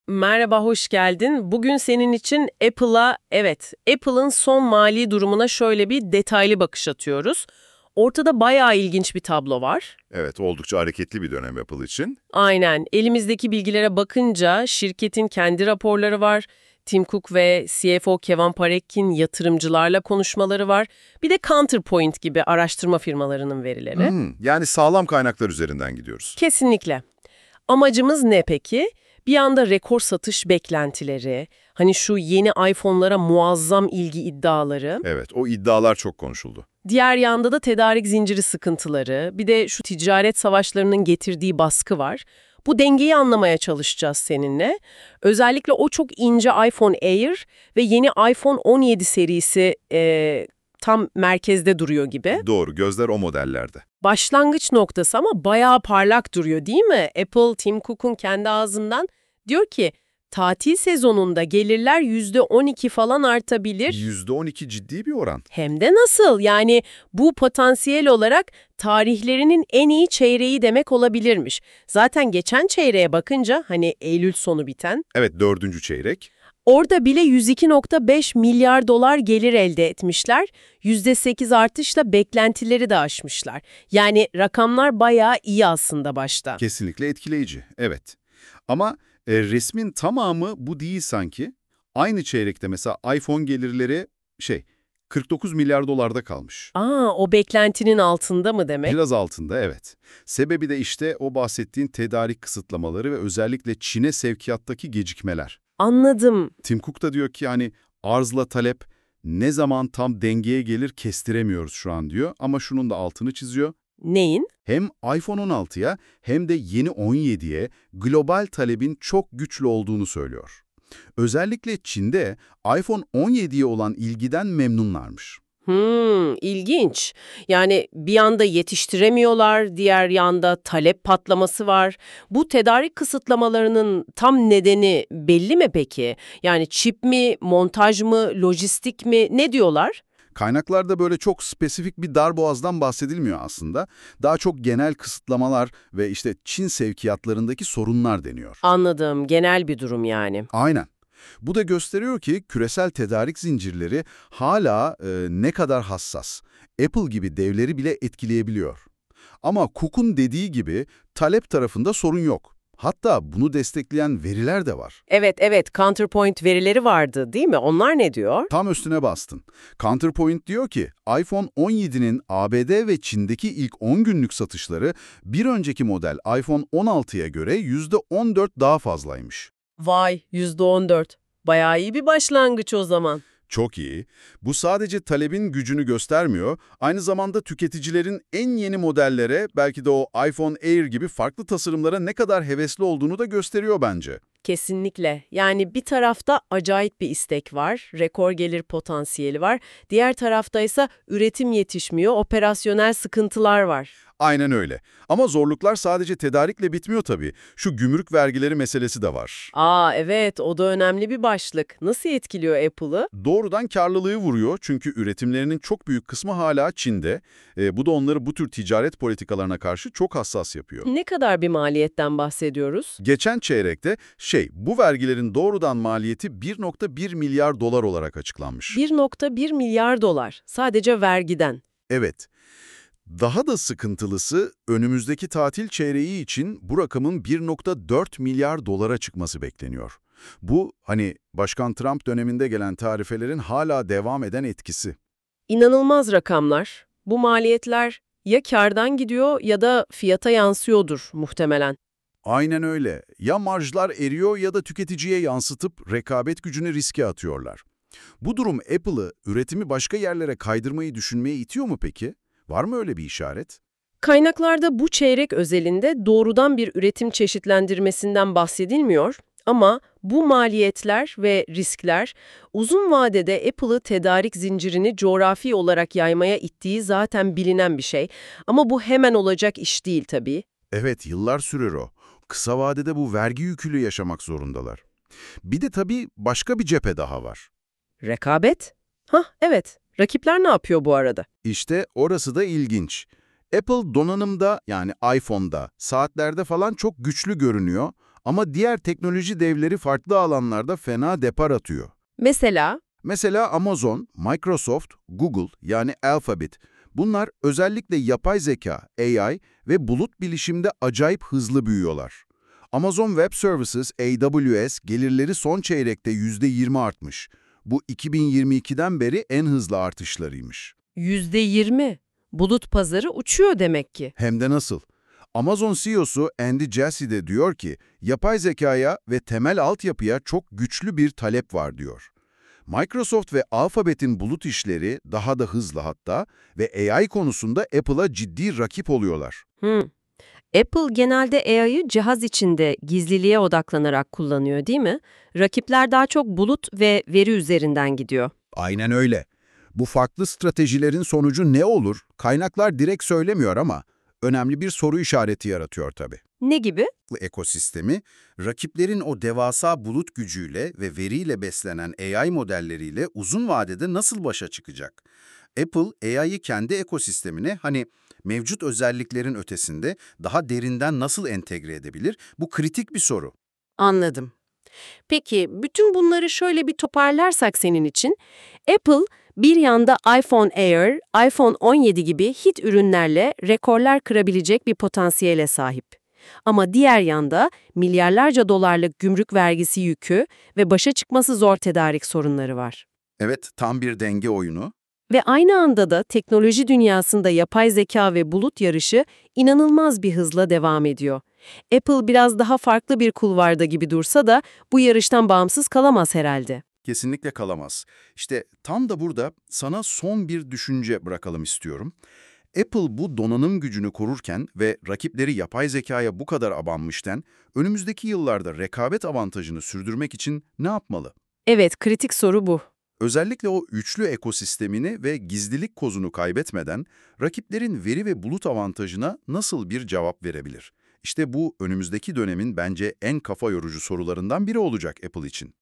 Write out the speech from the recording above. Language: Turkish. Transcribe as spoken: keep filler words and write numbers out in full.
Merhaba, hoş geldin. Bugün senin için Apple'a, evet, Apple'ın son mali durumuna şöyle bir detaylı bakış atıyoruz. Ortada bayağı ilginç bir tablo var. Evet, oldukça hareketli bir dönem Apple için. Aynen, elimizdeki bilgilere bakınca şirketin kendi raporları var. Tim Cook ve C F O Kevin Parekhin yatırımcılarla konuşmaları var. Bir de Counterpoint gibi araştırma firmalarının verileri. Hmm, yani sağlam kaynaklar üzerinden gidiyoruz. Kesinlikle. Amacımız ne peki? Bir anda rekor satış beklentileri, hani şu yeni iPhone'lara muazzam ilgi iddiaları, Evet, o iddialar çok konuşuldu. diğer yanda da tedarik zinciri sıkıntıları, bir de şu ticaret savaşlarının getirdiği baskı var. Bu dengeyi anlamaya çalışacağız seninle. Özellikle o çok ince iPhone Air ve yeni iPhone on yedi serisi e, tam merkezde duruyor gibi. Doğru, gözler o modellerde. Başlangıç noktası ama bayağı parlak duruyor değil mi? Apple, Tim Cook'un kendi ağzından diyor ki tatil sezonunda gelirler yüzde on iki falan artabilir. yüzde on iki ciddi bir oran. Hem de nasıl? Yani bu potansiyel olarak tarihlerinin en iyi çeyreği demek olabilirmiş. Zaten geçen çeyreğe bakınca hani Eylül sonu biten, Evet, dördüncü çeyrek. orada bile yüz iki nokta beş milyar dolar gelir elde etmişler. yüzde sekiz artışla beklentileri de aşmışlar. Yani rakamlar bayağı iyi aslında başta. Kesinlikle etkileyici, evet. Ama e, resmin tamamı bu değil sanki. Aynı çeyrekte mesela iPhone gelirleri şey kırk dokuz milyar dolarda kalmış. Aa, o beklentinin altında mı demek? Biraz altında, evet. Sebebi de işte o bahsettiğin tedarik kısıtlamaları ve özellikle Çin'e sevkiyattaki gecikmeler. Anladım. Tim Cook da diyor ki hani arzla talep ne zaman tam dengeye gelir kestiremiyoruz şu an diyor. Ama şunun da altını çiziyor. Neyin? Hem iPhone on altıya hem de yeni on yediye global talebin çok güçlü olduğunu söylüyor. Özellikle Çin'de iPhone on yediye olan ilgiden memnunlarmış. Hmm, ilginç. Yani bir yanda yetiştiremiyorlar, diğer yanda talep patlaması var. Bu tedarik kısıtlamalarının tam nedeni belli mi peki? Yani çip mi, montaj mı, lojistik mi, ne diyorlar? Kaynaklarda böyle çok spesifik bir darboğazdan bahsedilmiyor aslında. Daha çok genel kısıtlamalar ve işte Çin sevkiyatlarındaki sorunlar deniyor. Anladım, genel bir durum yani. Aynen. Bu da gösteriyor ki küresel tedarik zincirleri hala e, ne kadar hassas. Apple gibi devleri bile etkileyebiliyor. Ama Cook'un dediği gibi talep tarafında sorun yok. Hatta bunu destekleyen veriler de var. Evet, evet, Counterpoint verileri vardı değil mi? Onlar ne diyor? Tam üstüne bastın. Counterpoint diyor ki iPhone on yedinin A B D ve Çin'deki ilk on günlük satışları bir önceki model iPhone on altıya göre yüzde on dört daha fazlaymış. Vay, yüzde on dört. Bayağı iyi bir başlangıç o zaman. Çok iyi. Bu sadece talebin gücünü göstermiyor, aynı zamanda tüketicilerin en yeni modellere, belki de o iPhone Air gibi farklı tasarımlara ne kadar hevesli olduğunu da gösteriyor bence. Kesinlikle. Yani bir tarafta acayip bir istek var, rekor gelir potansiyeli var. Diğer tarafta ise üretim yetişmiyor, operasyonel sıkıntılar var. Aynen öyle. Ama zorluklar sadece tedarikle bitmiyor tabii. Şu gümrük vergileri meselesi de var. Aa evet, o da önemli bir başlık. Nasıl etkiliyor Apple'ı? Doğrudan karlılığı vuruyor çünkü üretimlerinin çok büyük kısmı hala Çin'de. E, bu da onları bu tür ticaret politikalarına karşı çok hassas yapıyor. Ne kadar bir maliyetten bahsediyoruz? Geçen çeyrekte şey, bu vergilerin doğrudan maliyeti bir nokta bir milyar dolar olarak açıklanmış. bir nokta bir milyar dolar sadece vergiden. Evet. Daha da sıkıntılısı önümüzdeki tatil çeyreği için bu rakamın bir nokta dört milyar dolara çıkması bekleniyor. Bu hani Başkan Trump döneminde gelen tarifelerin hala devam eden etkisi. İnanılmaz rakamlar. Bu maliyetler ya kârdan gidiyor ya da fiyata yansıyordur muhtemelen. Aynen öyle. Ya marjlar eriyor ya da tüketiciye yansıtıp rekabet gücünü riske atıyorlar. Bu durum Apple'ı üretimi başka yerlere kaydırmayı düşünmeye itiyor mu peki? Var mı öyle bir işaret? Kaynaklarda bu çeyrek özelinde doğrudan bir üretim çeşitlendirmesinden bahsedilmiyor ama bu maliyetler ve riskler uzun vadede Apple'ı tedarik zincirini coğrafi olarak yaymaya ittiği zaten bilinen bir şey. Ama bu hemen olacak iş değil tabii. Evet, yıllar sürer o. Kısa vadede bu vergi yüküyle yaşamak zorundalar. Bir de tabii başka bir cephe daha var. Rekabet? Hah evet. Rakipler ne yapıyor bu arada? İşte orası da ilginç. Apple donanımda, yani iPhone'da, saatlerde falan çok güçlü görünüyor Ama diğer teknoloji devleri farklı alanlarda fena depar atıyor. Mesela Mesela Amazon, Microsoft, Google yani Alphabet, bunlar özellikle yapay zeka, A I ve bulut bilişimde acayip hızlı büyüyorlar. Amazon Web Services, A W S, gelirleri son çeyrekte yüzde yirmi artmış. Bu iki bin yirmi ikiden beri en hızlı artışlarıymış. yüzde yirmi. Bulut pazarı uçuyor demek ki. Hem de nasıl? Amazon C E O'su Andy Jassy de diyor ki, yapay zekaya ve temel altyapıya çok güçlü bir talep var diyor. Microsoft ve Alphabet'in bulut işleri daha da hızlı hatta ve A I konusunda Apple'a ciddi rakip oluyorlar. Hmm. Apple genelde A I'yı cihaz içinde gizliliğe odaklanarak kullanıyor, değil mi? Rakipler daha çok bulut ve veri üzerinden gidiyor. Aynen öyle. Bu farklı stratejilerin sonucu ne olur? Kaynaklar direkt söylemiyor ama önemli bir soru işareti yaratıyor tabii. Ne gibi? Ekosistemi, rakiplerin o devasa bulut gücüyle ve veriyle beslenen A I modelleriyle uzun vadede nasıl başa çıkacak? Apple, A I'yi kendi ekosistemine, hani mevcut özelliklerin ötesinde daha derinden nasıl entegre edebilir? Bu kritik bir soru. Anladım. Peki, bütün bunları şöyle bir toparlarsak senin için, Apple bir yanda iPhone Air, iPhone on yedi gibi hit ürünlerle rekorlar kırabilecek bir potansiyele sahip. Ama diğer yanda milyarlarca dolarlık gümrük vergisi yükü ve başa çıkması zor tedarik sorunları var. Evet, tam bir denge oyunu. Ve aynı anda da teknoloji dünyasında yapay zeka ve bulut yarışı inanılmaz bir hızla devam ediyor. Apple biraz daha farklı bir kulvarda gibi dursa da bu yarıştan bağımsız kalamaz herhalde. Kesinlikle kalamaz. İşte tam da burada sana son bir düşünce bırakalım istiyorum. Apple bu donanım gücünü korurken ve rakipleri yapay zekaya bu kadar abanmışken, önümüzdeki yıllarda rekabet avantajını sürdürmek için ne yapmalı? Evet, kritik soru bu. Özellikle o üçlü ekosistemini ve gizlilik kozunu kaybetmeden rakiplerin veri ve bulut avantajına nasıl bir cevap verebilir? İşte bu önümüzdeki dönemin bence en kafa yorucu sorularından biri olacak Apple için.